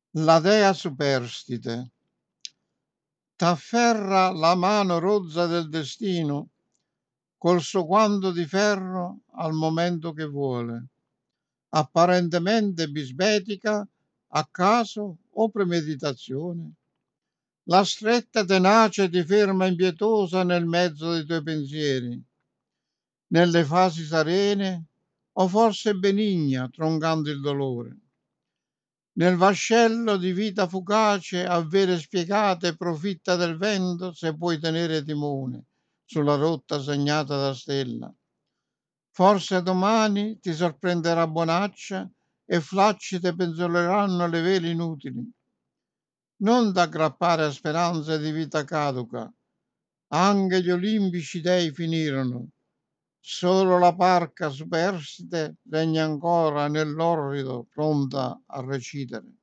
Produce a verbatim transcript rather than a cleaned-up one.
La dea superstite t'afferra la mano rozza del destino col suo guanto di ferro al momento che vuole, apparentemente bisbetica, a caso o premeditazione. La stretta tenace ti ferma impietosa nel mezzo dei tuoi pensieri, nelle fasi serene o forse benigna, troncando il dolore. Nel vascello di vita fugace, avere spiegate, profitta del vento se puoi tenere timone sulla rotta segnata da stella. Forse domani ti sorprenderà bonaccia e flacci ti penzoleranno le vele inutili. Non t'aggrappare a speranze di vita caduca. Anche gli olimpici dei finirono. Solo la parca superstite regna ancora nell'orrido, pronta a recidere.